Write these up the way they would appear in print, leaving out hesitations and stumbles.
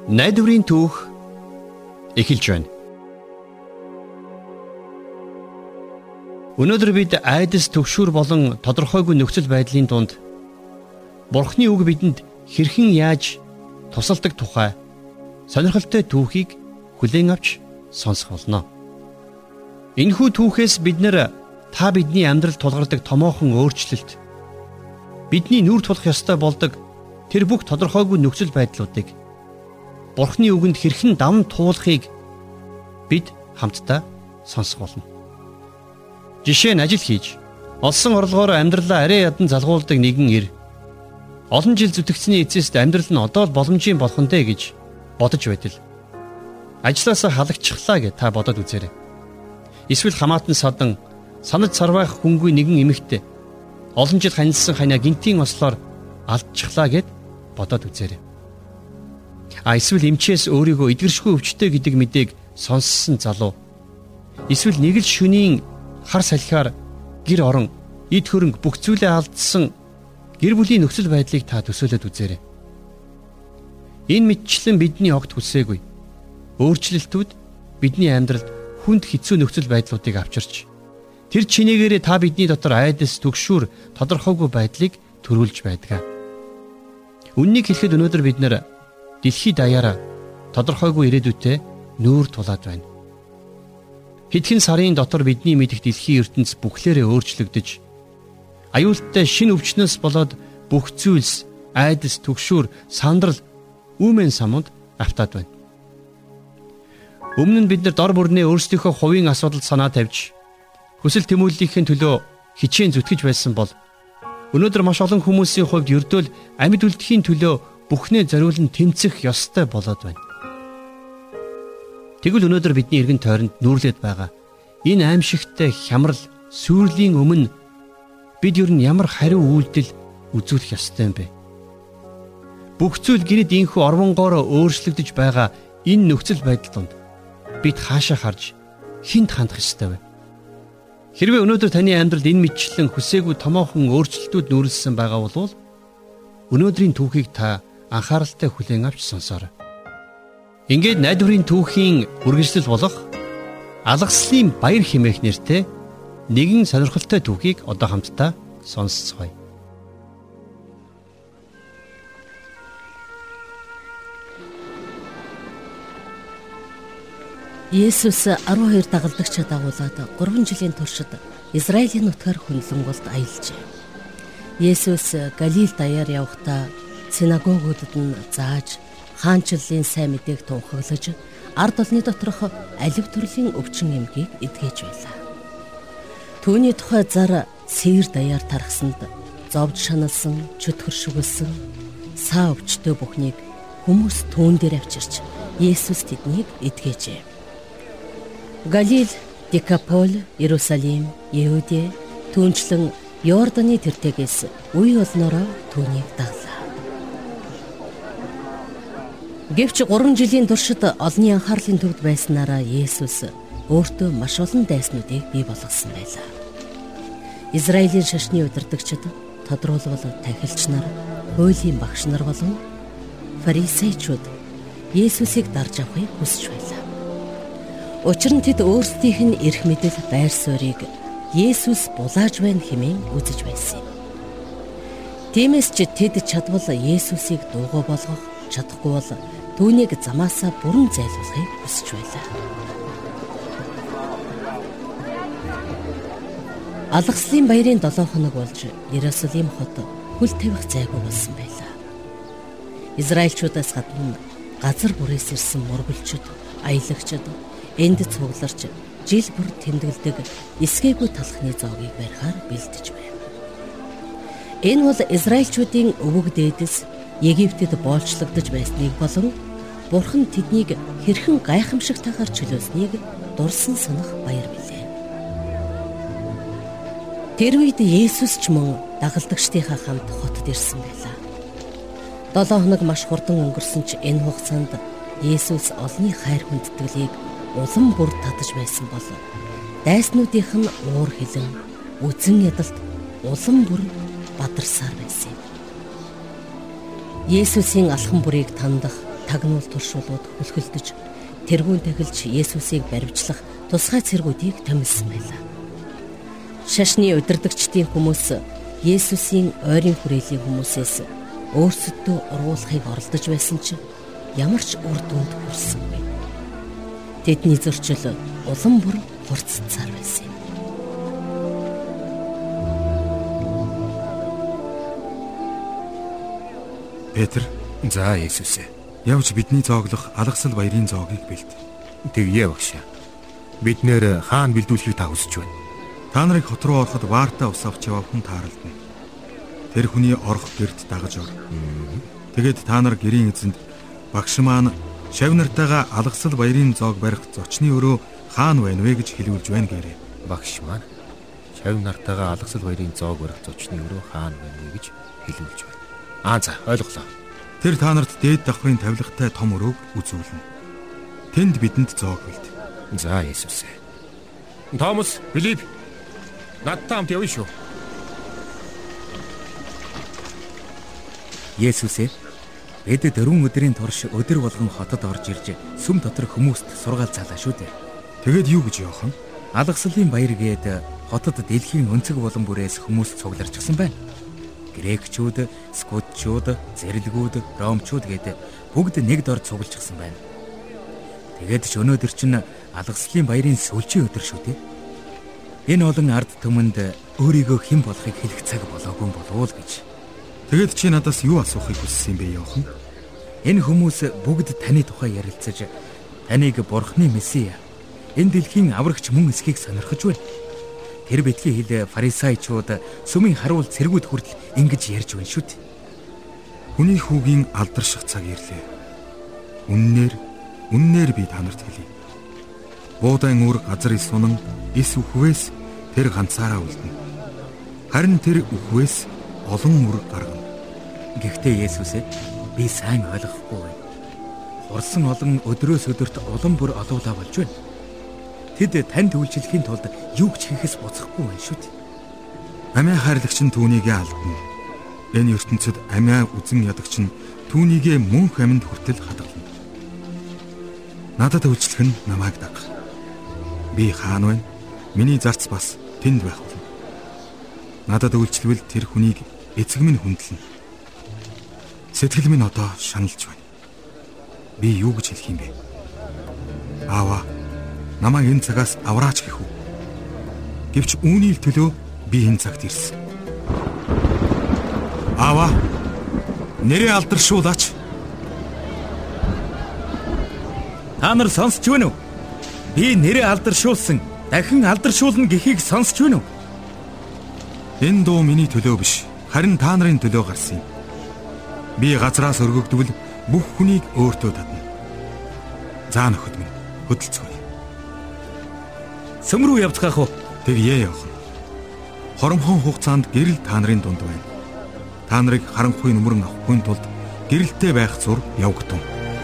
Найдварын түүх эхэлж байна. Өнөөдөр бид айдас төгшүүр болон тодорхойгүй нөхцөл байдлын дунд Бурхны үг бидэнд хэрхэн яаж тусалдаг тухай сонирхолтой түүхийг хүлээн авч сонсох болно. Энэхүү түүхээс бид та бидний амьдралд тулгардаг томоохон өөрчлөлт, бидний нүур тулах ёстой болдог тэр бүх тодорхойгүй нөхцөл байдлуудыг Бурхны үгэнд хэрхэн даван туулахыг бид хамтдаа сонсох болно. Жишээ нь ажил хийж, олсон орлогоор амьдралаа арай ядан залгуулдаг нэгэн эр олон жил зүтгэцний эцэст амьдрал нь одоо л боломжийн болох нь гэж бодож байтал ажлаасаа халагчглаа гэж та бодоод үзээрэй. Эсвэл хамаатан садан санаж сарвайх хүнгүй нэгэн эмэгтэй олон жил ханилсан ханаа гинтийн ослоор алдчихлаа гэд бодоод үзээрэй. Эсвэл эмчээс өөрийгөө эдгэршгүй өвчтэй гэдэг мэдээг сонссон залуу. Эсвэл нэг л шөнийн хар салхиар гэр орон эд хөрөнгө бүх зүйлээ алдсан гэр бүлийн нөхцөл байдлыг та төсөөлөд үзээрэй. Энэ мэтчлэн бидний огт хүсээгүй өөрчлөлтүүд бидний амьдралд хүнд хэцүү нөхцөл байдлуудыг авчирч тэр чинээгээрээ та бидний дотор айдас төгшүүр тодорхойгүй байдлыг төрүүлж байдаг. Үннийг хэлэхэд өнөөдөр бид дэлхийд даяараа тодорхойгүй ирээдүйтэй нүүр тулаад байна. Хэдхэн сарын дотор бидний мэдих дэлхийн ертөнц бүхлээрээ өөрчлөгдөж, аюултай шинэ өвчнөөс болоод бүх зүйлс айдас төгшүүр сандрал үүмэн самунд автаад байна. Өмнө нь бид дор бүрнээ өөрсдийнхөө хувийн асуудалд санаа тавьж, хүсэл тэмүүллийнхээ төлөө хичээн зүтгэж байсан бол өнөөдөр маш олон хүмүүсийн хувьд ердөөл амьд үлдэхийн төлөө бүхнээ зориулан тэмцэх ёстой болоод байна. Тэгвэл өнөөдөр бидний эргэн тойронд нүүрлээд байгаа энэ аимшигтай хямрал сүрлийн өмнө бид ер нь ямар хариу үйлдэл үзүүлэх ёстой юм бэ? Бүх зүйл гэрд инхүү орвонгоороо өөрчлөгдөж байгаа энэ нөхцөл байдал донд бид хаашаа харж хинт хандах ёстой вэ? Хэрвээ өнөөдөр таны амьдралд энэ мэтчлэн хүсээгүй томоохон өөрчлөлтүүд нүүрлсэн байгаа бол өнөөдрийн түүхийг та анхааралтай хүлээн авч сонсоорой. Ингээд найдварын түүхийн үргэлжлэл болох алгаслын баяр хэмээх нэртэй нэгэн сонирхолтой түүхийг одоо хамтдаа сонсцгоё. Есүс 12 дагалдагчид дагуулад 3 жилийн туршид Израилийн нутгаар хөндлөнгөлд аялжээ. Есүс Галил даяар явахдаа синагогуудад нь зааж хаанчлалын сайн мэдээг тунхаглаж ард олны доторх алив төрлийн өвчин эмгийг эдгэж байлаа. Түүний тухай зар сээр даяар тархсанд зовж шаналсан, чөтгөршгөлсөн саа өвчтөе бүхнийг хүмүүс түүн дээр авчирч Есүс тэднийг эдгэжээ. Галил, Декапол, Иерусалим, Иудэ, түүнчлэн Йорданы тэртегээс үе олноороо түүнийг даглаа. Гэвч 3 жилийн туршид олонний анхаарлын төвд байснараа Есүс өөртөө маш олон дайснуудыг бий болгосон байлаа. Израилийн шашны удирдагчид, тодруулбал тахилч нар, хуулийн багш нар болон фарисеучуд Есүсийг дарж авахыг хүсэж байлаа. Учир нь тэд өөрсдийнх нь эрх мэдэл байр суурийг Есүс булааж байна хэмээн үзэж байсан юм. Тиймээс ч тэд чадвал Есүсийг дуугаа болгох, чадахгүй бол түүнийг замаасаа бүрэн зайлуулахыг хүсэж байлаа. Алгаслын баярын 7 хоног болж Иерусалим хот хөл тавих зайгүй болсон байлаа. Израильчуудаас гадна газар бүрээс ирсэн мөргөлчд, аялагчид, энд цугларч жил бүр тэмдэглэдэг эсгээгүй талхны зоогийг барихаар бэлдэж байна. Энэ бол Израильчуудын өвөг дээдэс Египтэд боолчлогдож байсныг болон Бурхан тэднийг хэрхэн гайхамшигтайгаар чөлөөснийг дурсан санах баяр билээ. Тэр үед Есүс ч мөн дагалдагчдийнхаа хамт хотод ирсэн байлаа. 7 хоног маш хурдан өнгөрсөн ч энэ хугацаанд Есүс олонний хайр хүндэтгэлийг улам бүр татаж байсан бол дайснуудынх нь уур хилэн, үзэн ядалт улам бүр бадарсаар байсан юм. Есүсийн алхан бүрийг тандах, тагнуул туршуулууд хөлхөлдөж тэргүүн тахилж Есүсийг баривчлах тусгай цэргүүдийг томилсон байлаа. Шашны удирдагчдын хүмүүс Есүсийн ойрын хүрээлийн хүмүүсээс өөрсөддөө уруулахыг оролдож байсан чинь ямар ч үр дүнд хүрсэнгүй. Тэдний зөрчил улам бүр хурцсаар байсан юм. Петр, за Есүсээ. явж бидний зооглох алгасал баярын зоогийг бэлд. Тэгье багшаа. Бид нэр хаана бэлдүүлэхийг та хүсэж байна? Та нарыг хот руу ороход ваартаа ус авч явах хүн тааралдана. Тэр хүний орох гэрд дагаж ор. Тэгээд та нар гэрийн эзэнд багш маань шав нартайгаа алгасал баярын зоог барих зочны өрөө хаана байна вэ гэж хэлүүлж байна гэрээ. Багш маань шав нартайгаа алгасал баярын зоог барих зочны өрөө хаана байна вэ гэж хэлүүлж байна. За ойлголоо. Тэр та нарт дээд давхрын тавилгатай том өрөөг үзүүлнэ. Тэнд бидэнд зоог бэлд. За Есүсээ. Томас, Филипп, надтай хамт явъя шүү. Есүсээ бид 4 өдрийн турш өдөр болгон хотод орж ирж сүм дотор хүмүүст сургаал цаалаа шүү дээ. Тэгээд юу гэж явах нь? Алгаслын баяр гээд хотод дэлхийн өнцөг булан бүрээс хүмүүс цугларчсан байна. Грекчүүд, скотчууд, зэрлэгүүд, ромчууд гээд бүгд нэг дор цуглжсан байна. Тэгээд ч өнөөдөр чинь алгаслын баярын сүүлчийн өдөр шүү дээ. Энэ олон ард түмэнд өөрийгөө хэн болохыг хэлэх цаг болоогүй болов уу гэж. Тэгээд чи надаас юу асуухыг хүссэн юм бэ явах нь? Энэ хүмүүс бүгд таны тухай ярилцаж таныг Бурхны Месиа, энэ дэлхийн аврагч мөн эсхийг сонирхож байна. Тэр битгий хэл фарисеучуд сүмийн харуул цэргүүд хүртэл ингэж ярьж байна шүү дээ. Хүний хүүгийн алдарших цаг ирлээ. Үннээр би та нарт хэлье. Буудаан үүр газар исунан эс үхвээс тэр ганцаараа үлдэнэ. Харин тэр үхвээс олон үр гаргана. Гэхдээ Есүсээ би сайн ойлгохгүй байна. Хурсан олон өдрөөс өдөрт улам бүр олоолаа болж байна. Тэд танд үйлчлэхийн тулд юу ч хийхээс буцахгүй байна шүү дээ. Амиа хайрлагч нь түүнийгээ алдна. Энэ ертөнцид амиа үзэн ядагч нь түүнийгээ мөнх амьд хүртэл хадгална. Надад үйлчлэх нь намайг даг. Би хаана байна? Миний зарц бас тэнд байх болно. Надад үйлчлвэл тэр хүнийг эцэг минь хүндлэнэ. Сэтгэл минь одоо шаналж байна. Би юу гэж хэлэх юм бэ? Аава, намайг энэ цагаас авраач гэх үү? Гэвч үүний төлөө би энэ цагт ирсэн. Аава, нэрээ алдаршуулаач. Та нар сонсч байна уу? Би нэрээ алдаршуулсан, дахин алдаршуулна гэхийг сонсч байна уу? Энэ дуу миний төлөө биш, харин та нарын төлөө гарсан юм. Би газраас өргөгдвөл бүх хүнийг өөртөө татна. За нөхөд минь, хөдөлцгөөе. Сүм рүү явцгаах уу? Тэгье явах нь. Хоромхон хугацаанд гэрэл та нарын дунд байна. Та нарыг харанхуй нүмерэн авахгүй тулд гэрэлтэй байх зур явагдав.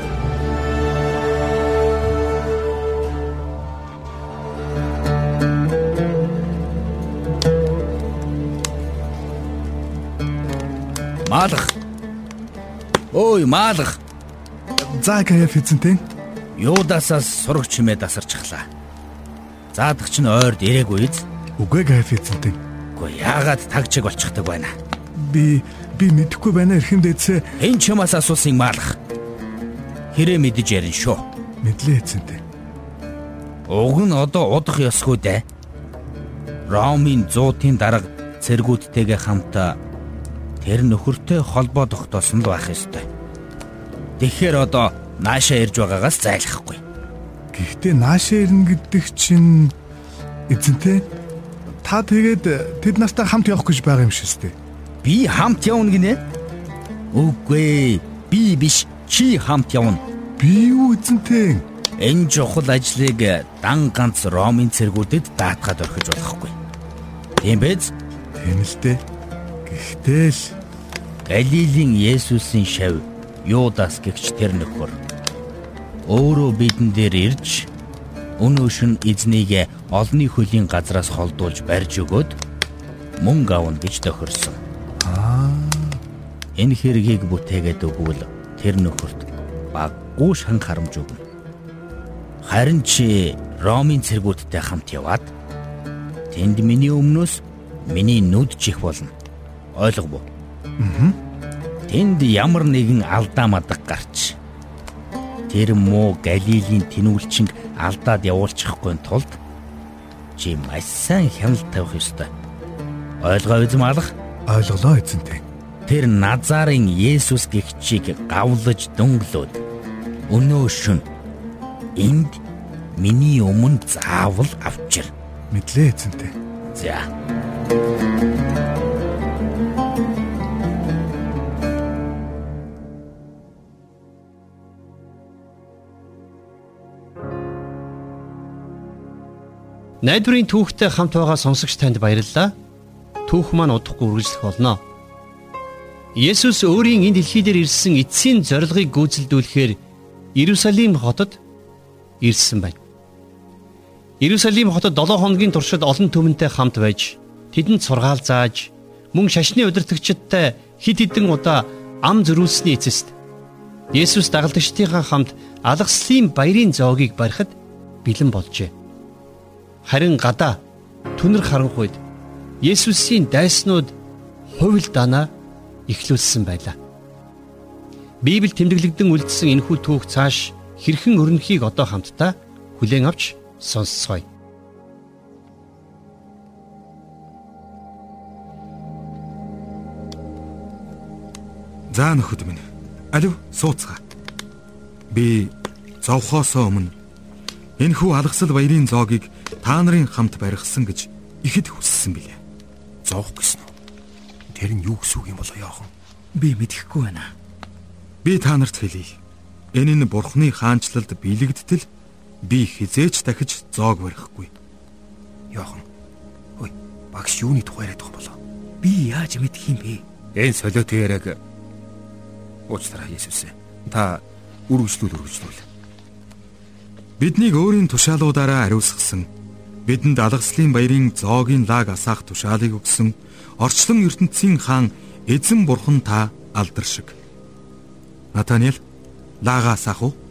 Маалах. Ой, маалах. За Каяф эзэнтэй. Юудасаас сураг чимээ дасарчихлаа. Заадагч нь ойрд ирээгүй биз? Үгүй Каяф эзэнтэй. Үгүй яагаад тагчиг болчихдаг байна? Би мэдэхгүй байна эрхэмдээдсэ. Энэ чамаас асуусан маалах. Хэрэг мэдэж ярина шүү. Мэдлээ эзэнтэй. Уг нь одоо удах ёсгүй дээ. Ромын 100-ийн дарга цэргүүдтэйгээ хамтаа тэр нөхөртэй холбоо тогтоосон л байх ёстой. Тэгэхээр одоо наашаа ирж байгаагаас зайлахгүй. Гэхдээ наашаа ирнэ гэдэг чинь эзэнтэй та тэгээд тэд нартай хамт явах гэж байгаа юм шээ. Би хамт явна гинэ? Үгүй, би биш, чи хамт явна. Би юу эзэнтэй? Энэ чухал ажлыг дан ганц Ромын цэргүүдэд даатгаад орхиж болохгүй. Тийм биз? Тийм л дээ. Гэхдээ л Галилийн Есүсийн шав Юдас гэгч тэр нөхөр өөрөө бидэн дээр ирж өнөөшн эзнийг олонний хөлийн газраас холдуулж барьж өгөөд мөнгө авна гэж тохирсон. Энэ хэргийг бүтээгээд өгвөл тэр нөхөрт баггүй шан харамж өгнө. Харин чи Ромын цэргүүдтэй хамт яваад тэнд миний өмнөөс миний нүд чих болно. Ойлгов уу? Тэнд ямар нэгэн алдаа мадаг гарч тэр муу Галилийн тэнүүлчинг алдаад явуулчихгүй тулд чи маш сайн хяналт тавих ёстой. Ойлгоо эзэм алах? Ойлголоо эзэнтэй. Тэр Назарын Есүс гэгчийг гавлаж дөнгөлөөд өнөө шөнө энд миний өмнө заавал авчир. Мэдлээ эзэнтэй. За. Найдварын түүхтэй хамт байгаа сонсогч танд баярлалаа. Түүх маань удахгүй үргэлжлэх болно. Есүс өөрийн энэ дэлхий дээр ирсэн эцсийн зорилгыг гүйцэлдүүлэхээр Иерусалим хотод ирсэн байна. Иерусалим хотод 7 хоногийн туршид олон түмэнтэй хамт байж, тэдэнд сургаал зааж, мөн шашны удирдагчдтай хэд хэдэн удаа ам зөрүүлсэний эцэст Есүс дагалдагчдийнхаа хамт алгаслын баярын зоогийг барихад бэлэн болжээ. Харин гадаа түнэр харанхуйд Есүсийн дайснууд хувил данаа эхлүүлсэн байлаа. Библи тэмдэглэгдэн үлдсэн энэхүү түүх цааш хэрхэн өрнөхийг одоо хамтдаа хүлээн авч сонсцгоё. За нөхөд минь, алив сууцгаа. Би зовхоосоо өмнө энэхүү алгасал баярын зоогийг та нарын хамт барихсан гэж ихэд хүссэн билээ. Зоох гэсэн үү? Тэр нь юу гэсэн үг юм болоо яахан? Би мэдэхгүй байна. Би та нарт хэлье. Энэ нь Бурхны хаанчлалд биелэгдтэл би хизээч дахиж зоог барихгүй. Яахан. Ой, багш юуны тухай яриад байгаа болоо? Би яаж мэдэх юм бэ? Энэ солиотой яриаг уучлаарай Есүс. Та үргэлжлүүл. Биднийг өөрийн тушаалуудаараа ариусгасан, бидэнд алгаслын баярын зоогийн лаг асаах тушаалыг өгсөн орчлон ертөнцийн хаан эзэн бурхан та алдаршиг. Натаниэл, лагаа асаах уу?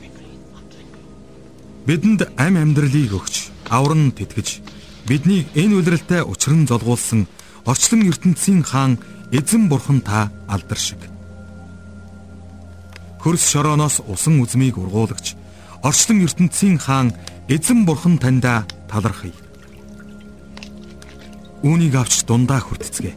Бидэнд амь амьдралыг өгч, авран тэтгэж, биднийг энэ улиралтай учран золгуулсан орчлон ертөнцийн хаан эзэн бурхан та алдаршиг. Хөрс шорооноос усан үзмийг ургуулагч орчлон ертөнцийн хаан эзэн бурхан таньда талархъя. Үүнийг авч дундаа хүртцгээе.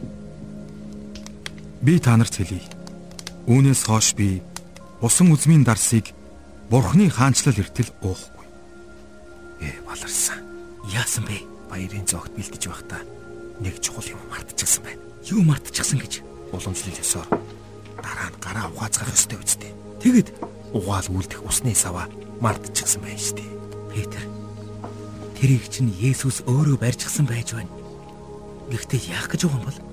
Би та нарт хэлье. Үүнээс хойш би усан үзмийн дарсыг Бурхны хаанчлал эртэл уухгүй. Баларсан. Яасан бэ? Баярын зоогт бэлдэж байхдаа нэг чухал юм мартчихсан байна. Юу мартчихсан гэж? Уламжлал ёсоор дараа нь гараа угаацгах ёстой үстэй. Тэгэд угаал үлдэх усны саваа мартчихсан байна шүү дээ. Петр, тэрийг чинь Есүс өөрөө барьчихсан байж байна. Гэхдээ яах гэж байгаа юм бол?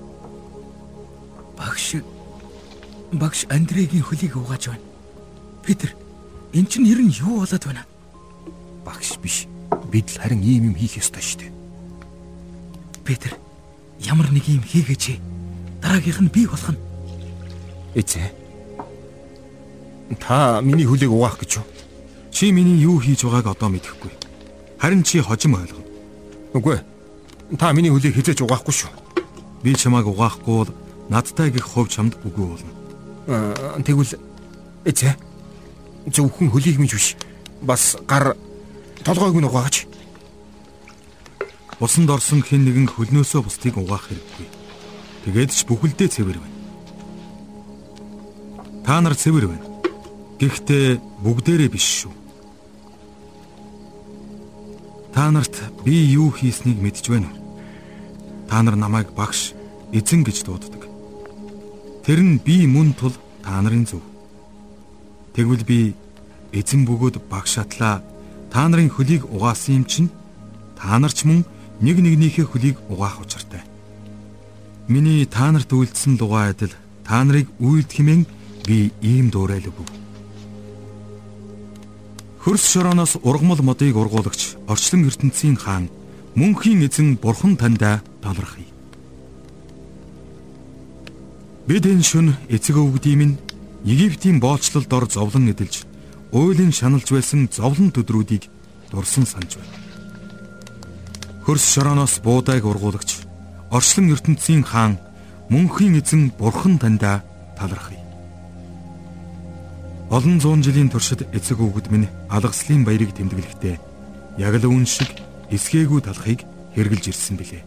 Багш Андрегийн хөлийг угааж байна. Петр, эн чинь ер нь юу болоод байна? Багш биш. Бид л харин ийм юм хийх ёстой шүү дээ. Петр, ямар нэг юм хийгээч. Дараагийнх нь би болох нь. Эцээ. Та миний хөлийг угаах гэж юу? Чи миний юу хийж байгааг одоо мэдэхгүй. Харин чи хожим ойлгоно. Үгүй. Та миний хөлийг хизээж угаахгүй шүү. Би чамайг угаахгүй бол надтай гих хувь чамд үгүй болно. Тэгвэл эцээ. Зөвхөн хөлийг минь биш. Бас гар толгойг нь угаагач. Усанд орсон хэн нэгэн хөлнөөсөө бусдыг угаах хэрэггүй. Тэгээд ч бүхэлдээ цэвэр байна. Та нар цэвэр байна. Гэхдээ бүгдээрээ биш шүү. Та нарт би юу хийснийг мэдж байна уу? Та нар намайг багш, эзэн гэж дууддаг. Тэр нь би мөн тул та нарын зөв. Тэгвэл би эзэн бөгөөд багш атлаа та нарын хөлийг угаасан юм чинь та нар ч мөн нэг нэгнийхээ хөлийг угаах учиртай. Миний та нарт үйлдсэн дугаа адил та нарыг үйлдэхмэн би ийм дуурайлаг өг. Хөрс шорооноос ургамал модыг ургуулагч орчлон ертөнцийн хаан мөнхийн эзэн бурхан таньда талархъя. Бид энэ шөнө эцэг өвгдийн минь Египтийн боолчлолд ор зовлон эдэлж, уйлын шаналж байсан зовлон төдрүүдийг дурсан санаж байна. Хөрс шорооноос буудайг ургуулагч, орчлон ертөнцийн хаан, мөнхийн эзэн Бурхан таньда талархъя. Олон зуун жилийн туршид эцэг өвгөд минь алгаслын баярыг тэмдэглэхдээ яг л үүн шиг эсгээгүй талхыг хэрглэж ирсэн билээ.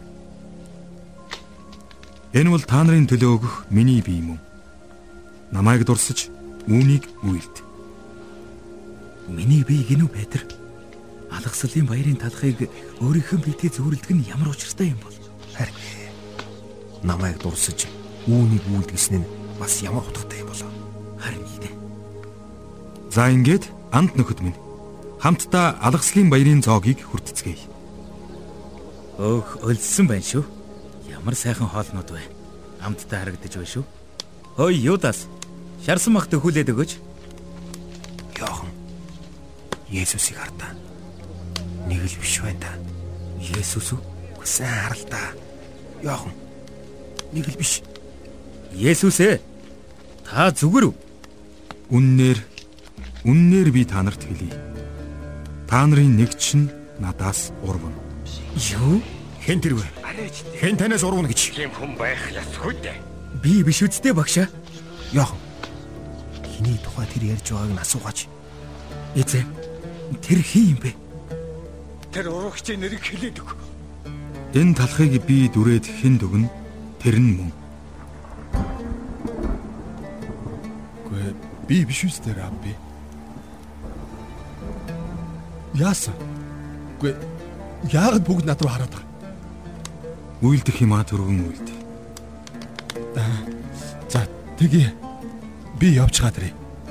Энэ бол та нарын төлөө өгөх миний бие юм. Намайг дурсаж үүнийг үйлд. Миний бие гинүү Петр. Алгаслын баярын талхыг өөрийнхөө биетэй зөөрлөдөг нь ямар учиртай юм бол? Харин намайг дурсаж үүнийг үйлдэсэн нь бас ямар утгатай юм болоо? Харин тийм. За ингээд анд нөхөд минь хамтдаа алгаслын баярын зоогийг хүртцгээе. Өөх, өлссөн байна шүү. Ямар сайхан хоолнууд вэ? Амттай харагдаж байна шүү. Хөөе Юдас, шарсан махт өхүүлээд өгөөч. Йохан, Есүсийг хардаа. Нэг л биш байна да. Есүс үү? Сайн харалтаа. Йохан, нэг л биш. Есүс ээ. Та зүгээр үү? Үннээр би та нарт хэлье. Та нарын нэг чинь надаас урвна. Юу? Хэн тэр вэ? Хэн танаас урвна гэж? Тийм хүн байх ёсгүй дээ. Би биш үсттэй багшаа. Йохан, хиний тухай тэр ярьж байгааг нь асуугач. Эзэн, тэр хин юм бэ? Тэр урагчийн нэрийг хэлээд өг. Энэ талхыг би дүрээд хэн дүгнэ? Тэр нь мөн. Гүй би биш үстэй рабби. Яасан? Гүй яагаад бүгд над руу хараад байгаа? Үйлдэх юм түргэн үйлд. За тэгье. Би явж гадрыг.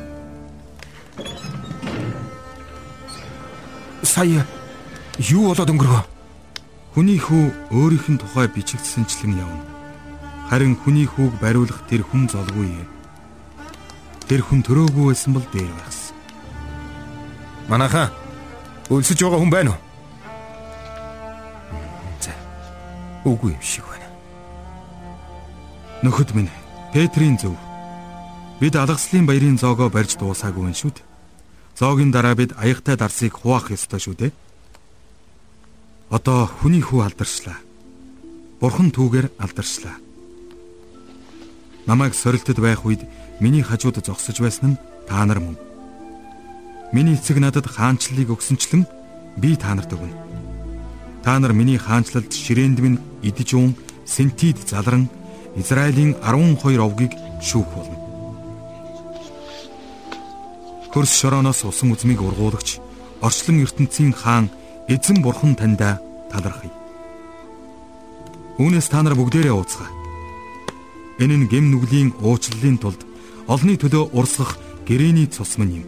Сая юу болоод өнгөрөө? Хүний хүү өөрийнх нь тухай бичигдсэнчлэн явна. Харин хүний хүүг бариулах тэр хүн золгүй ээ. Тэр хүн төрөөгүй байсан бол дээр байгсан. Манайхаа өлсөж байгаа хүн байна уу? За. Үгүй юм шиг байна. Нөхөд минь, Петрийн зөв. Бид алгаслын баярын зоогоо барьж дуусаагүй юм шүү дээ. Зоогийн дараа бид аягтай дарсыг хуваах ёстой шүү дээ. Одоо хүний хүү алдарчлаа. Бурхан түүгээр алдарчлаа. Намайг сорилтод байх үед миний хажууд зогсож байсан нь та нар мөн. Миний эцэг надад хаанчлалыг өгсөнчлэн би та нарт өгнө. Та нар миний хаанчлалд ширээнд минь идэж уун сентид залран Израилийн 12 овгийг шүүх болно. Хөрс шорооноос усан үзмийг ургуулагч, орчлон ертөнцийн хаан эзэн Бурхан таньда талархъя. Үүнээс та нар бүгдээрээ ууцгаа. Энэ нь гэм нүглийн уучлалын тулд олны төлөө урсгах гэрээний цус мань юм.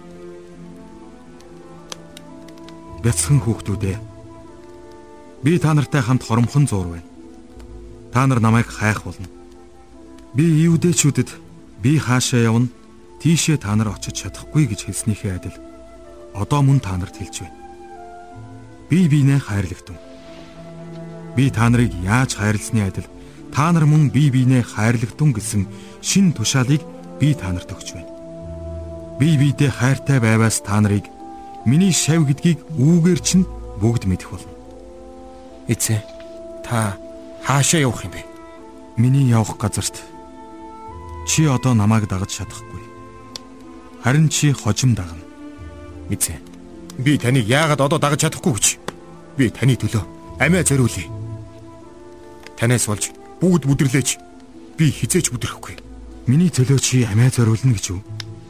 Бяцхан хүүхдүүдээ, би та нартай хамт хоромхон зуур байна. Та нар намайг хайх болно. Би иудээчүүдэд би хаашаа явна, тийшээ та нар очиж чадахгүй гэж хэлснийхээ адил одоо мөн та нарт хэлж байна. Би биенээ хайрлагдан. Би та нарыг яаж хайрласны адил та нар мөн би биенээ хайрлагдан гэсэн шин тушаалыг би та нарт өгч байна. Би биедээ хайртай байваас та нарыг миний шав гэдгийг үүгээр чинь бүгд мэдэх болно. Эцэг, та хаашаа явах юм бэ? Миний явах газарт чи одоо намайг дагаж чадахгүй. Харин чи хожим дагна. Эцэг, би таныг яагаад одоо дагаж чадахгүй гэж? Би таны төлөө амиа зориулъя. Танаас болж бүгд бүдэрлээч. Би хизээч бүдрэхгүй. Миний төлөө чи амиа зориулна гэж үү?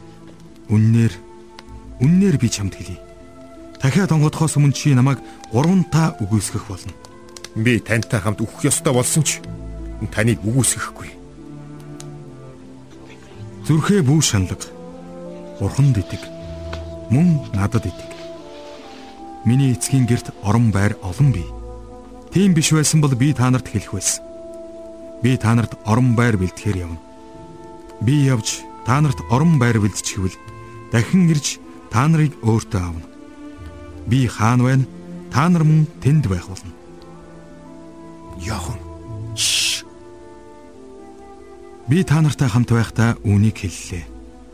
Үннээр би чамд хэлье. Дахиад онгодохоос өмнө чи намайг 3 та үгүйсгэх болно. Би тантай хамт үхэх ёстой болсон ч таныг үгүйсгэхгүй. Зүрхээ бүү шаналга. Бурханд итэг. Мөн надад итэг. Миний эцгийн герт орон байр олон бий. Тийм биш байсан бол би та нарт хэлэх байсан. Би та нарт орон байр бэлтгэхээр явна. Би явж та нарт орон байр бэлтчихвэл дахин ирж та нарыг өөртөө авна. Би хаан байна, та нар мөн тэнд байх болно. Йохан. Би та нартай хамт байхдаа үүнийг хэллээ.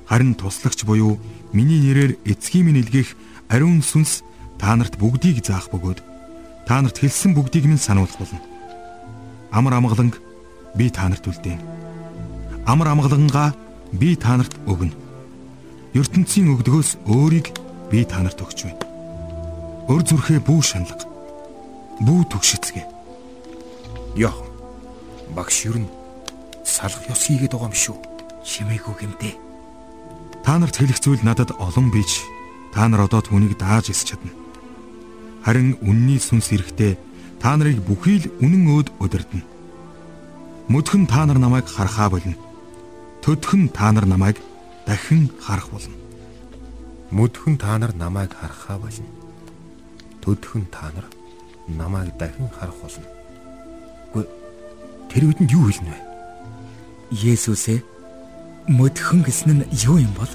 Харин туслагч буюу миний нэрээр эцгийн минь илгээх ариун сүнс та нарт бүгдийг заах бөгөөд та нарт хэлсэн бүгдийг минь сануулах болно. Амар амгаланг би та нарт үлдээн. Амар амгалангаа би та нарт өгнө. ертөнцийн өгдгөөс өөрийг би та нарт өгч байна. Өр зүрхээ бүү шаналга. Бүү түгшицгээ. Яах? Багш юу н салах ёс хийгээд байгаа юм шүү. Чимээгүй гэмтээ. Та нарт хэлэх зүйл надад олон бич. Та нар одоо түүнийг дааж ис чадна. Харин үнний сүнс ирэхдээ та нарыг бүхий л үнэн өөд удирдна. Мөдгөн та нар намайг харахаа болно. Төдхөн та нар намайг дахин харах болно. Мөдгөн та нар намайг харахаа болно. Төдхөн та нар намайг дахин харах болно. Гүй тэр үгэнд юу хэлнэ вэ? Есүсээ мөдгөн гэсэн нь юу юм бол?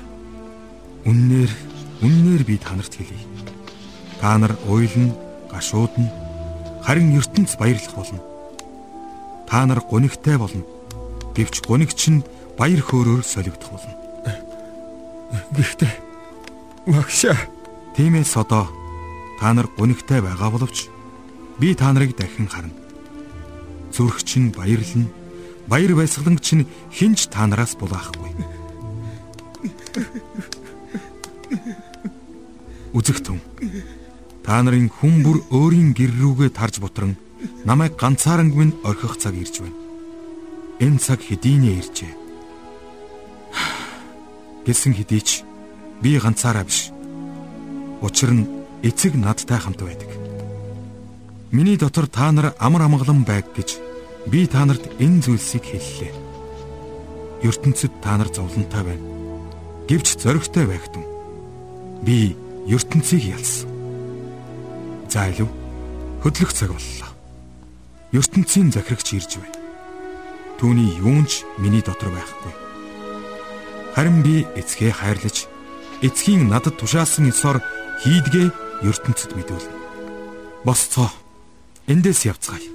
Үннээр би та нарт хэлье. Та нар уйлна, гашуудна, харин ертөнц баярлах болно. Та нар гунигтай болно. Гэвч гунигч нь баяр хөөрөөр солигдох болно. Гэхдээ багш, тиймээс одоо та нар гунигтай байгаа боловч би та нарыг дахин харна. Зүрх чинь баярлна. Баяр баясгаланг чинь хинч та нараас булаахгүй. Үзэгтэн. Та нарын хүн бүр өөрийн гэр рүүгээ тарж бутран намайг ганцааранг минь орхих цаг ирж байна. Энэ цаг хэдийнэ иржээ. Гэсэн хэдий ч би ганцаараа биш. Учир нь эцэг надтай хамт байдаг. Миний дотор та нар амар амгалан байг гэж би та нарт энэ зүйлсийг хэллээ. ертөнцид та нар зовлонтой байна. Гэвч зоригтой байгтун. Би ертөнцийг ялсан. За илүү хөдлөх цаг боллоо. ертөнцийн захирагч ирж байна. Түүний юунч миний дотор байхгүй. Харин би эцгээ хайрлаж, эцгийн надад тушаасан ёсоор хийдгээ ертөнцид мэдүүлнэ. Босцоо. Эндээс явцгаая.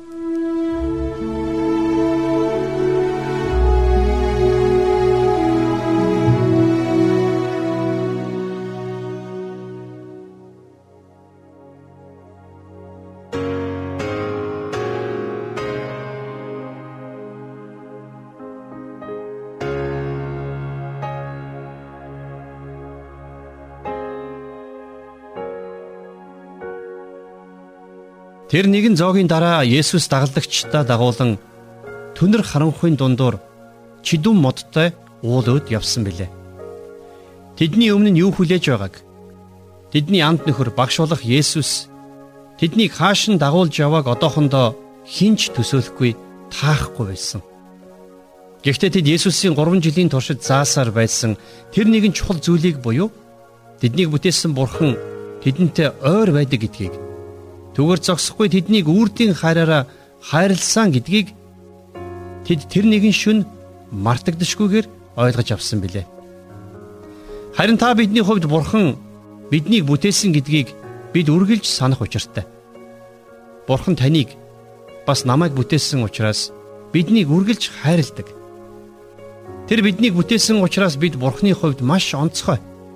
Тэр нэгэн зоогийн дараа Есүс дагалдагчдаа дагуулan түнэр харанхуйн дундуур чидүн модтой уулууд явсан билээ. Тэдний өмнө нь юу хүлээж байгааг тэдний амт нөхөр багш болох Есүс тэднийг хааш нь дагуулж явааг одоохондоо хинч төсөөлөхгүй таахгүй байсан. Гэхдээ тэд Есүсийн 3 жилийн туршид заасаар байсан тэр нэгэн чухал зүйлийг буюу тэднийг бүтээсэн Бурхан тэдэнтэй ойр байдаг гэдгийг түгээр зогсохгүй тэднийг үрдийн хайраараа хайрлсан гэдгийг тэд тэр нэгэн шүн мартагдашгүйгээр ойлгож авсан билээ. Харин та бидний хувьд Бурхан биднийг бүтээсэн гэдгийг бид үргэлж санах учиртай. Бурхан таныг бас намайг бүтээсэн учраас биднийг үргэлж хайрладаг. Тэр биднийг бүтээсэн учраас бид Бурханы хувьд маш онцгой.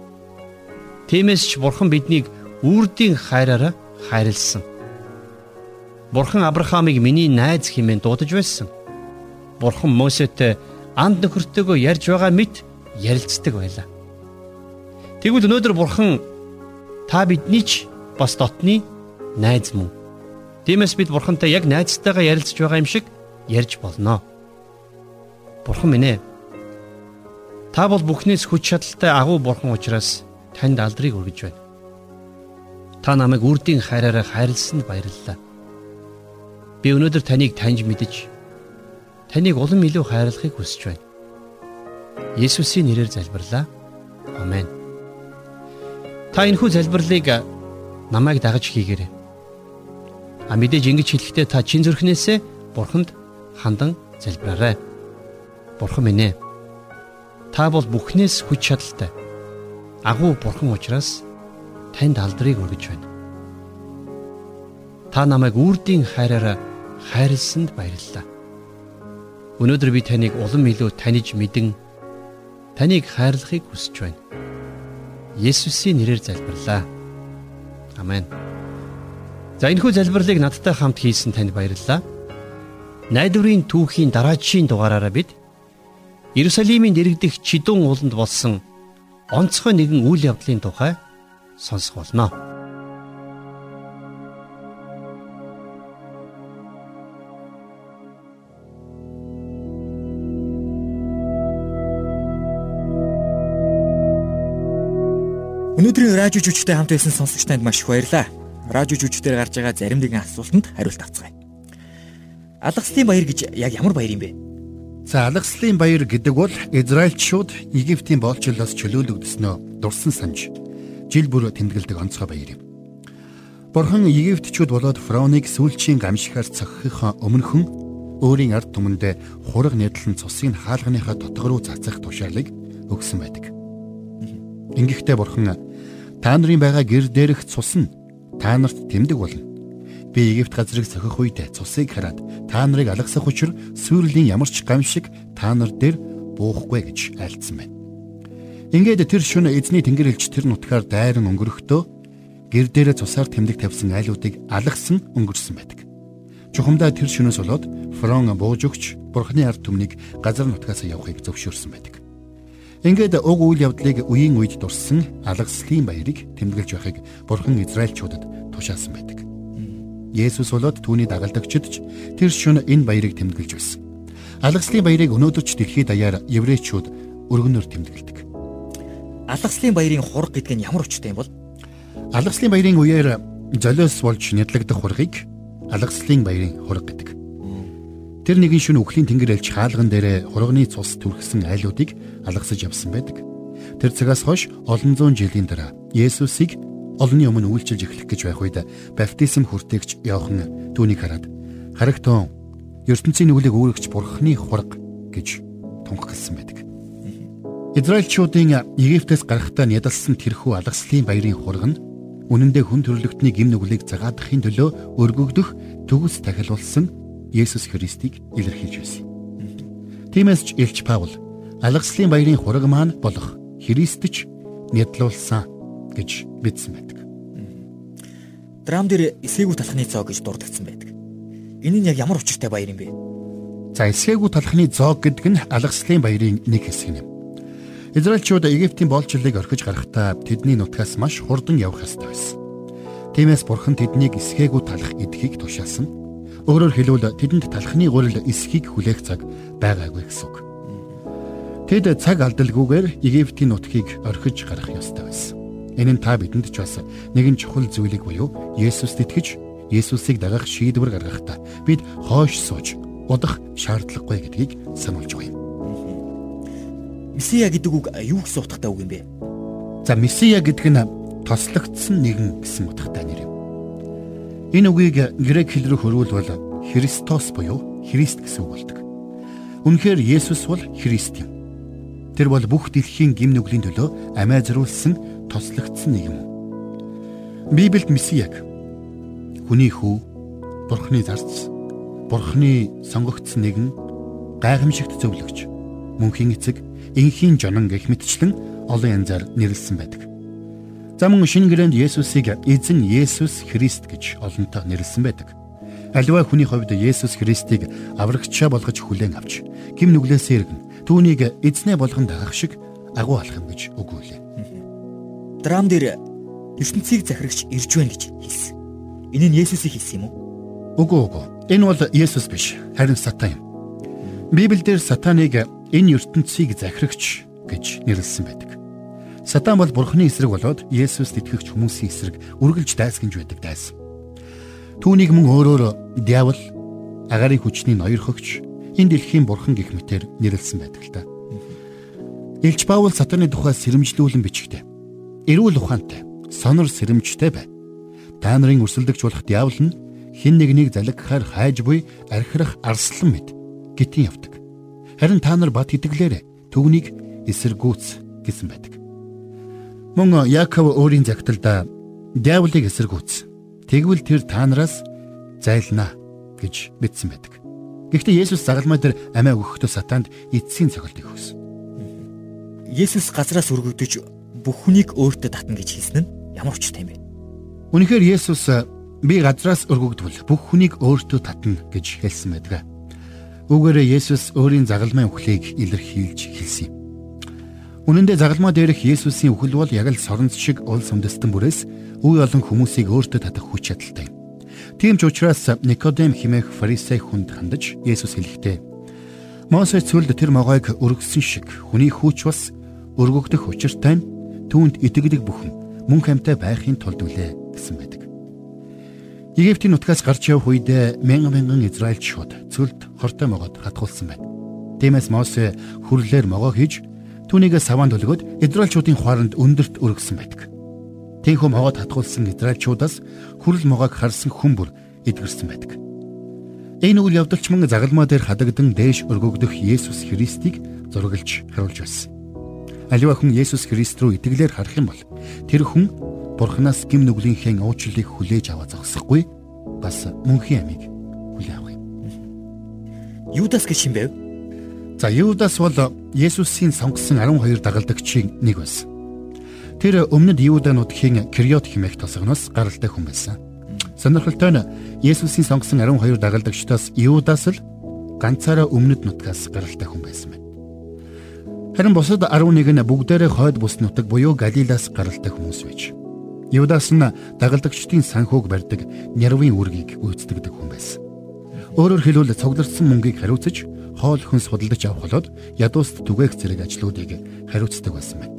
Тиймээс ч Бурхан биднийг үрдийн хайраараа хайрлсан. Бурхан Авраамыг миний найз хэмээн дуудаж байсан. Бурхан Мосетэй анд нөхөртөөгөө ярьж байгаа мэт ярилцдаг байлаа. Тэгвэл өнөөдөр Бурхан та бидний ч бас дотны найз мөн. Тиймээс бид Бурхантай яг найзтайгаа ярилцж байгаа юм шиг ярьж болно. Бурхан минь ээ. Та бол бүхнээс хүч чадалтай агуу Бурхан учраас танд алдрыг өргөж байна. Та намайг үрдийн хайраараа хайрлсанд баярлалаа. Би өнөөдөр таныг таньж мэдэж, таныг улам илүү хайрлахыг хүсэж байна. Есүсийн нэрээр залбирлаа. Амен. Та энэхүү залбирлыг намайг дагаж хийгээрэй. Мэдээж ингэж хэлэхдээ та чин зүрхнээсээ Бурханд хандан залбираарай. Бурхан минь ээ. Та бол бүхнээс хүч чадалтай. Агуу Бурхан учраас танд алдрыг өргөж байна. Та намайг үрдийн хайраараа хайрлсанд баярлалаа. Өнөөдөр би таныг улам илүү таньж мэдэн таныг хайрлахыг хүсэж байна. Есүсийн нэрээр залбирлаа. Амен. За энэхүү залбирлыг надтай хамт хийсэн танд баярлалаа. Найдварын түүхийн дараагийн дугаараараа бид Иерусалимийн дэргэдэх Чидүн ууланд болсон онцгой нэгэн үйл явдлын тухай сонсох болно. Өнөөдрийн радио жүжигчтэй хамт байсан сонсогч танд маш их баярлалаа. Радио жүжигчдээр гарч байгаа зарим нэгэн асуултанд хариулт авцгаая. Алгаслын баяр гэж яг ямар баяр юм бэ? За алгаслын баяр гэдэг бол Израильчууд Египтийн боолчлолоос чөлөөлөгдснөө дурсан санж жил бүр тэмдэглэдэг онцгой баяр юм. Бурхан Египтчүүд болоод фараоныг сүүлчийн гамшигаар цогхохын өмнөхөн өөрийн ард түмэндээ хураг нэдлэн цусыг хаалганыхаа дотго руу цацах тушаалыг өгсөн байдаг. Ингэхдээ Бурхан та нарын байгаа гэр дээрх цус нь та нарт тэмдэг болно. Би Египт газрыг сохих үед цусыг хараад та нарыг алгасах учир сүйрлийн ямар ч гамшиг та нар дээр буухгүй гэж айлдсан байна. Ингээд тэр шөнө эзний тэнгэр элч тэр нутгаар дайран өнгөрөхдөө гэр дээрээ цусаар тэмдэг тавьсан айлуудыг алгасан өнгөрсөн байдаг. Чухамдаа тэр шөнөөс болоод фараон бууж өгч Бурханы ард түмнийг газар нутгаас явахыг зөвшөөрсөн байдаг. Ингээд уг үйл явдлыг үеийн үед дурсан алгаслын баярыг тэмдэглэж байхыг Бурхан Израильчуудад тушаасан байдаг. Есүс болоод түүний дагалдагчид ч тэр шөнө энэ баярыг тэмдэглэж байсан. Алгаслын баярыг өнөөдөр ч дэлхийд даяар еврейчүүд өргөнөөр тэмдэглэдэг. Алгаслын баярын хураг гэдэг нь ямар учиртай юм бол? Алгаслын баярын үеэр золиос болж нядлагдах хургийг алгаслын баярын хураг гэдэг. Тэр нэгэн шөнө үхлийн тэнгэр элч хаалган дээрээ хурганы цус түрхсэн айлуудыг алгасаж явсан байдаг. Тэр цагаас хойш олон зуун жилийн дараа Есүсийг олонний өмнө үйлчилж эхлэх гэж байх үед баптизм хүртээгч Иохан түүнийг хараад харагтун ертөнцийн нүглийг үүрэгч Бурханы хураг гэж тунхагласан байдаг. Израильчуудын Египтээс гарахтаа ядалсан тэрхүү алгаслын баярын хураг нь үнэндээ хүн төрлөختний гим нүглийг загаадахын төлөө өргөгдөх төгс тахилулсан Есүс Христийг илэрхийлж байсан. Тиймээс ч Илч Паул алгаслын баярын хураг маань болох Христч нядлуулсан гэж бичсэн байдаг. Драм дээр эсээгүү талхны зоо гэж дурдгдсан байдаг. Энэ нь яг ямар учиртай баяр юм бэ? За эсээгүү талхны зоо гэдэг нь алгаслын баярын нэг хэсэг юм. Израильчууд Египтийн боолчлыг орхиж гарахдаа тэдний нутгаас маш хурдан явах ёстой байсан. Тиймээс Бурхан тэднийг эсээгүү талх эдхийг тушаасан. Өөрөөр хэлбэл тэдэнд талхны гурил эсхийг хүлээх цаг байгаагүй гэсэн үг. Тэд цаг алдалгүйгээр Египтийн нутгийг орхиж гарах ёстой байсан. Энэ нь та бидэнд ч бас нэгэн чухал зүйлийг буюу Есүст итгэж, Есүсийг дагах шийдвэр гаргахдаа бид хойш сууж удах шаардлагагүй гэдгийг сануулж байна. Месиа гэдэг үг юу гэсэн утгатай үг юм бэ? За Месиа гэдэг нь тослогдсон нэгэн гэсэн утгатай нэр юм. Энэ үгийг грек хэл рүү хөрвүүлбэл Христос буюу Христ гэсэн үг болдог. Үнэхээр Есүс бол Христ юм. Тэр бол бүх дэлхийн гим нүглийн төлөө амиа зориулсан тослогдсон нэг юм. Библиэд Месиаг хүний хүү, Бурханы зарц, Бурханы сонгогдсон нэгэн, гайхамшигт зөвлөгч, мөнхийн эцэг, энхийн жонон гэх мэтчлэн олон янзаар нэрлсэн байдаг. За мөн шинэ гэрээнд Есүсийг эзэн Есүс Христ гэж олонтоо нэрлсэн байдаг. Аливаа хүний хувьд Есүс Христийг аврагчаа болгож хүлээн авч, гим нүглээс эргэн түүнийг эзнээ болгон дагах шиг агуу алах юм гэж өгүүлээ. Драм дээр ертөнцийг захирагч ирж байна гэж хэлсэн. Энэ нь Есүсийг хэлсэн юм уу? Үгүй. Энэ бол Есүс биш, харин Сатан юм. Библиэлд Сатаныг энэ ертөнцийг захирагч гэж нэрлсэн байдаг. Сатан бол Бурханы эсрэг болоод Есүст итгэгч хүмүүсийн эсрэг үргэлж дайсгинж байдаг дайсан. Түүнийг мөн өөрөөр диавол, агарын хүчний ноёр хөгч, энэ дэлхийн бурхан гэх мэтээр нэрлсэн байдаг л да. Илч Паул Сатаны тухай сэрэмжлүүлэн бичгтээ. Эрүүл ухаантай, сонор сэрэмжтэй бай. Та нарын өрсөлдөгч болох диавол нь хэн нэгнийг залгихаар хайж буй архирах арслан мэд гитэн явдаг. Харин та нар бат итгэлээрээ түүнийг эсэргүүц гэсэн байдаг. Мөн Яаков өөрийн загталдаа диаволыг эсэргүүц. Тэгвэл тэр та нараас зайлнаа гэж бичсэн байдаг. Гэхдээ Есүс загалмай дээр амиа өгөхдөө Сатанд эцсийн цохилтыг өгсөн. Есүс газраас өргөгдөж бүх хүнийг өөртөө татна гэж хэлсэн нь ямар учиртай юм бэ? Үнэхээр Есүс би газраас өргөгдвөл бүх хүнийг өөртөө татна гэж хэлсэн байдаг. Үүгээрээ Есүс өөрийн загалмайн үхлийг илэрхийлж хэлсэн юм. Үнэн дээр загалмаа дээрх Есүсийн үхэл бол яг л соронц шиг уул сүмдэстэн бүрээс үе олон хүмүүсийг өөртөө татах хүч чадалтай. Тийм ч учраас Никодем хэмээх фарисей хүнд хандаж Есүс хэлэхдээ Мосе цүлд тэр могойг өргөсөн шиг хүний хүүч бас өргөгдөх учиртай нь түүнд итгэдэг бүхэн мөн хамтаа байхын тулд үлээ гэсэн байдаг. Египтийн нутгаас гарч явах үед мянган израильчууд цүлд хортой могоод хатгуулсан байна. Тиймээс Мосе хүрлээр могоо хийж түүнийг саваанд төлгөөд израильчуудын хооронд өндөрт өргөсөн байдаг. Тийхүү могоод хатгуулсан израильчуудаас хүрэл могоог харсан хүн бүр эдгэрсэн байдаг. Энэ үйл явдалч мөн загалмаа дээр хадагдан дээш өргөгдөх Есүс Христийг зураглаж харуулж байсан. Аливаа хүн Есүс Христ рүү итгэлээр харах юм бол тэр хүн Бурханаас гим нүглийнхээ уучлалыг хүлээж аваа зогсохгүй бас мөнхийн амийг хүлээн авах юм. Юдас гэж юм бэ? За Юдас бол Есүсийн сонгосон 12 дагалдагчийн нэг байсан. Тэр өмнөд Юда нутгийн Криот хэмээх тосгоноос гаралтай хүн байсан. Сонирхолтой нь Есүсийн сонгосон 12 дагалдагчдаас Юдас л ганцаараа өмнөд нутгаас гаралтай хүн байсан байна. Харин бусад 11 нь бүгдээрээ хойд бус нутаг буюу Галилаас гаралтай хүмүүс байж. Юдас нь дагалдагчдын санхүүг барьдаг Нярвын үргийг гүйцэтгэдэг хүн байсан. Өөрөөр хэлбэл цуглардсан мөнгийг хариуцаж, хоол хүнс худалдаж авах болоод ядууст түгээх зэрэг ажлуудыг хариуцдаг байсан байна.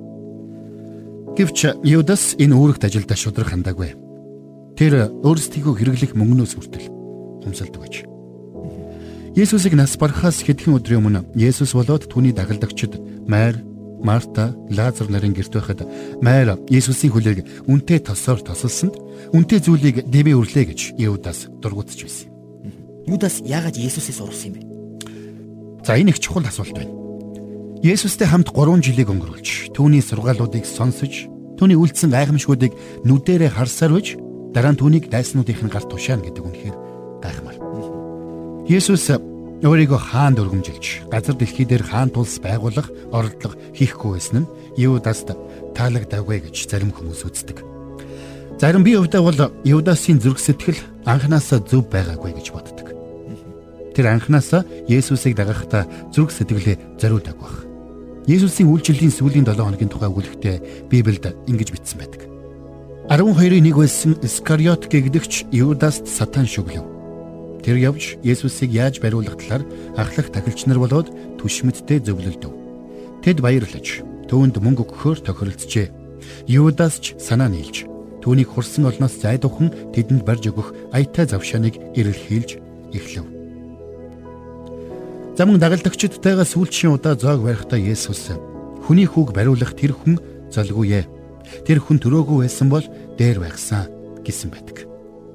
Гэвч Юдас энэ үүрэгт ажилдаа шудрах хандаагүй. Тэр өөрсдийгөө хэрэглэх мөнгнөөс хүртэл хумсалдаг байж. Есүсийг нас барахаас хэдхэн өдрийн өмнө Есүс болоод түүний дагалдагчид Майр, Марта, Лазар нарын гэрт байхад Майр Есүсийн хөлийг үнтэй тосоор тосолсонд үнтэй зүйлийг дэвээ өрлөө гэж Юдас дургуутж байсан. Юдас яагаад Есүсээс урвсан юм бэ? За энэ их чухал асуулт байна. Есүстэй хамт 3 жилийг өнгөрүүлж, түүний сургаалуудыг сонсож, түүний үйлдэлсэн гайхамшгуудыг нүдэрээ харсаар байж, дараа нь түүнийг дайснуудын гар тушаана гэдэг үнэхээр гайхамшиг. Есүс өөрийгөө хаанд өргөмжилж, газар дэлхий дээр хаан тулс байгуулах оролдлого хийхгүй байсан нь Юдаст таалагдаагүй гэж зарим хүмүүс үздэг. Зарим би хувьдаа бол Юдасын зүрх сэтгэл анханасаа зөв байгаагүй гэж боддог. Тэр анханасаа Есүсийг дагахтаа зүрх сэтгэлээ зориулдаг баг. Есүсийн үйлчлэлийн сүүлийн 7 хоногийн тухай өгүүлэхдээ Библиэд ингэж бичсэн байдаг. 12-ийн нэг байсан Искариот гэгдэгч Юдаст сатан шүглэв. Тэр явж Есүсийг яаж бариулах талаар ахлах тахилч нар болоод түшмэттэй зөвлөлдөв. Тэд баярлаж түүнд мөнгө өгөхөөр тохиролцжээ. Юдас ч санаа нийлж түүнийг хурсан олноос зайдуухан тэдэнд барьж өгөх аятай завшааныг эрэлхийлж эхлэв. Замун дагалдагчдтайгаа сүүлчийн удаа зоог барихтаа Есүс хүний хүүг бариулах тэр хүн золгүй ээ. Тэр хүн төрөөгүй байсан бол дээр байгсан гэсэн байдаг.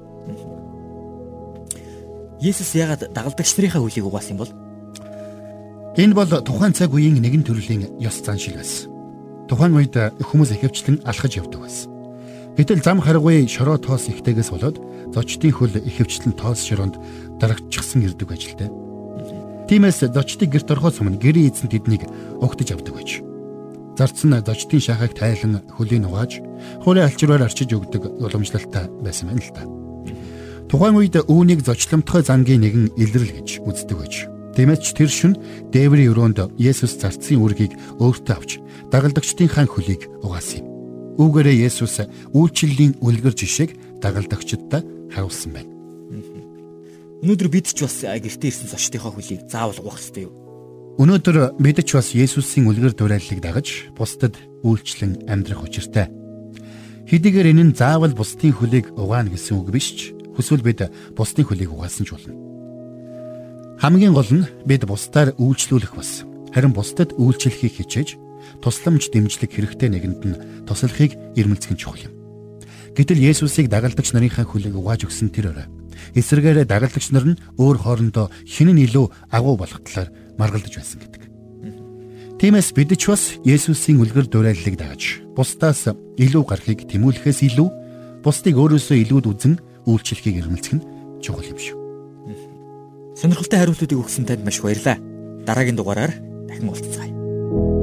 Есүс яагаад дагалдагч нарынхаа хөлийг угаасан юм бол? Энэ бол тухайн цаг үеийн нэгэн төрлийн ёс заншил байсан. Тухайн үед хүмүүс ихэвчлэн алхаж явдаг байсан. Гэтэл зам харгуй шороо тоос ихтэйгээс болоод зочдын хөл ихэвчлэн тоос шороонд дарагчсан ирдэг ажилтай. Тиймээс зочдыг гэрт орохоос өмнө гэрийн эзэн тэднийг угтаж авдаг байж. Зарцсан зочдын шахаг тайлан хөлийг угааж, хуурай алчраар арчиж өгдөг уламжлалтай байсан байна л та. Тухайн үед үүнийг зочломтгой зангийн нэгэн илрэл гэж үздэг байж. Тиймээс ч тэр шөнө дээврийн өрөөнд Есүс зарцын үргийг өөртөө авч дагалдагчдын хөлийг угаасан юм. Үүгээрээ Есүс үйлчлэлийн үлгэр жишээг дагалдагчдад харуулсан байна. Өнөөдөр бид ч бас гэртээ ирсэн зочдынхаа хөлийг заавал угаах ёстой юу? Өнөөдөр бид ч бас Есүсийн үлгэр дуурайллыг дагаж бусдад үйлчлэн амьдрах учиртай. Хэдийгээр энэ нь заавал бусдын хөлийг угаана гэсэн үг биш ч хүсвэл бид бусдын хөлийг угаасан ч болно. Хамгийн гол нь бид бусдаар үйлчлүүлэх бас харин бусдад үйлчлэхийг хичээж тусламж дэмжлэг хэрэгтэй нэгэнд нь туслахыг ирмэлцэх нь чухал юм. Гэтэл Есүсийг дагалдагч нарынхаа хөлийг угааж өгсөн тэр орой эсрэгээр дагалдагч нар нь өөр хоорондоо хэн нь илүү агуу болох талаар маргалдаж байсан гэдэг. Тиймээс бид ч бас Есүсийн үлгэр дуурайллыг дагаж бусдаас илүү гарахыг тэмүүлэхээс илүү бусдыг өөрөөсөө илүүд үзэн үйлчлэхийг ирмэлцэх нь чухал юм шүү. Сонирхолтой хариултуудыг өгсөн танд маш баярлалаа. Дараагийн дугаараар дахин уулзцгаая.